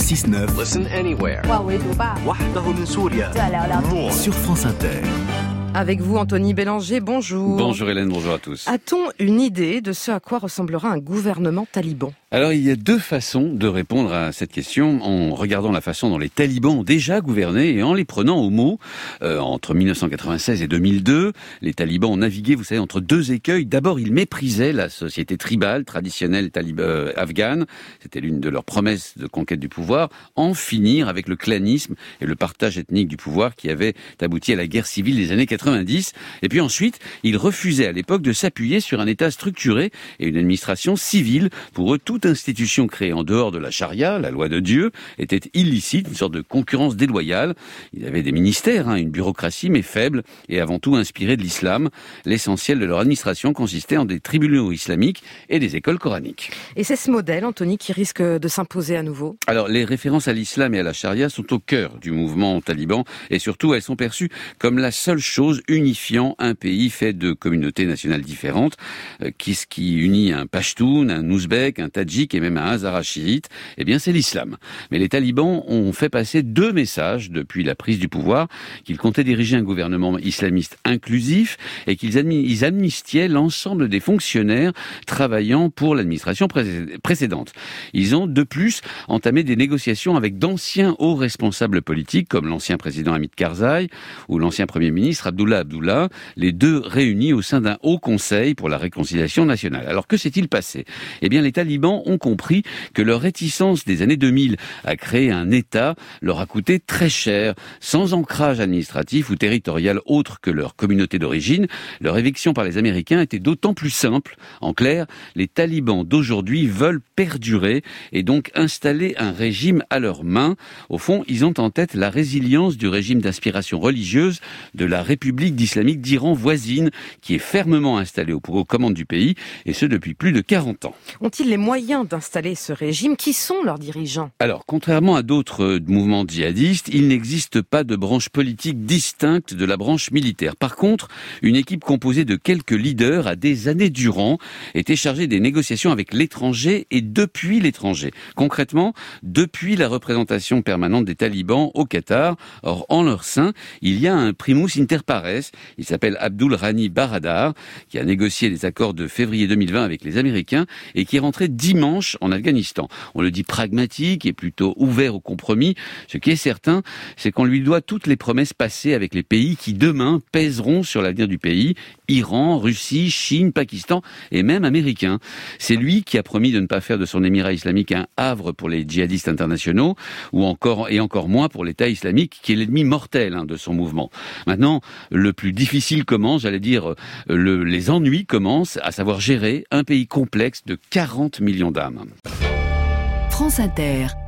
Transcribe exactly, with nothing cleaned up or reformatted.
six neuf. Listen anywhere. 哇，围读吧， وحده من سوريا. 再聊聊。 More sur France Inter. Avec vous, Anthony Bélanger, bonjour. Bonjour Hélène, bonjour à tous. A-t-on une idée de ce à quoi ressemblera un gouvernement taliban ? Alors il y a deux façons de répondre à cette question en regardant la façon dont les talibans ont déjà gouverné et en les prenant au mot. Euh, entre mille neuf cent quatre-vingt-seize et deux mille deux, les talibans ont navigué, vous savez, entre deux écueils. D'abord, ils méprisaient la société tribale, traditionnelle talib- euh, afghane. C'était l'une de leurs promesses de conquête du pouvoir. En finir avec le clanisme et le partage ethnique du pouvoir qui avait abouti à la guerre civile des années quatre-vingt-dix. Et puis ensuite, ils refusaient à l'époque de s'appuyer sur un État structuré et une administration civile. Pour eux, toute institution créée en dehors de la charia, la loi de Dieu, était illicite, une sorte de concurrence déloyale. Ils avaient des ministères, hein, une bureaucratie, mais faible et avant tout inspirée de l'islam. L'essentiel de leur administration consistait en des tribunaux islamiques et des écoles coraniques. Et c'est ce modèle, Anthony, qui risque de s'imposer à nouveau ? Alors, les références à l'islam et à la charia sont au cœur du mouvement taliban et surtout, elles sont perçues comme la seule chose unifiant un pays fait de communautés nationales différentes, euh, qui, ce qui unit un Pashtun, un Ouzbek, un Tadjik et même un Hazara chiite, eh bien c'est l'islam. Mais les talibans ont fait passer deux messages depuis la prise du pouvoir, qu'ils comptaient diriger un gouvernement islamiste inclusif et qu'ils admi- ils amnistiaient l'ensemble des fonctionnaires travaillant pour l'administration pré- précédente. Ils ont de plus entamé des négociations avec d'anciens hauts responsables politiques comme l'ancien président Hamid Karzai ou l'ancien premier ministre Abdullah Abdullah, les deux réunis au sein d'un haut conseil pour la réconciliation nationale. Alors que s'est-il passé ? Eh bien les talibans ont compris que leur réticence des années deux mille à créer un État leur a coûté très cher. Sans ancrage administratif ou territorial autre que leur communauté d'origine, leur éviction par les Américains était d'autant plus simple. En clair, les talibans d'aujourd'hui veulent perdurer et donc installer un régime à leurs mains. Au fond, ils ont en tête la résilience du régime d'inspiration religieuse de la République d'islamique d'Iran voisine, qui est fermement installée aux, aux commandes du pays, et ce depuis plus de quarante ans. Ont-ils les moyens d'installer ce régime ? Qui sont leurs dirigeants ? Alors, contrairement à d'autres euh, mouvements djihadistes, il n'existe pas de branche politique distincte de la branche militaire. Par contre, une équipe composée de quelques leaders a des années durant été chargée des négociations avec l'étranger et depuis l'étranger. Concrètement, depuis la représentation permanente des talibans au Qatar. Or, en leur sein, il y a un primus inter pares. Il s'appelle Abdul Rani Baradar, qui a négocié les accords de février deux mille vingt avec les Américains et qui est rentré dimanche en Afghanistan. On le dit pragmatique et plutôt ouvert au compromis. Ce qui est certain, c'est qu'on lui doit toutes les promesses passées avec les pays qui demain pèseront sur l'avenir du pays. Iran, Russie, Chine, Pakistan et même Américains. C'est lui qui a promis de ne pas faire de son émirat islamique un havre pour les djihadistes internationaux ou encore et encore moins pour l'État islamique qui est l'ennemi mortel hein, de son mouvement. Maintenant, le plus difficile commence, j'allais dire, le, les ennuis commencent, à savoir gérer un pays complexe de quarante millions d'âmes. France Inter.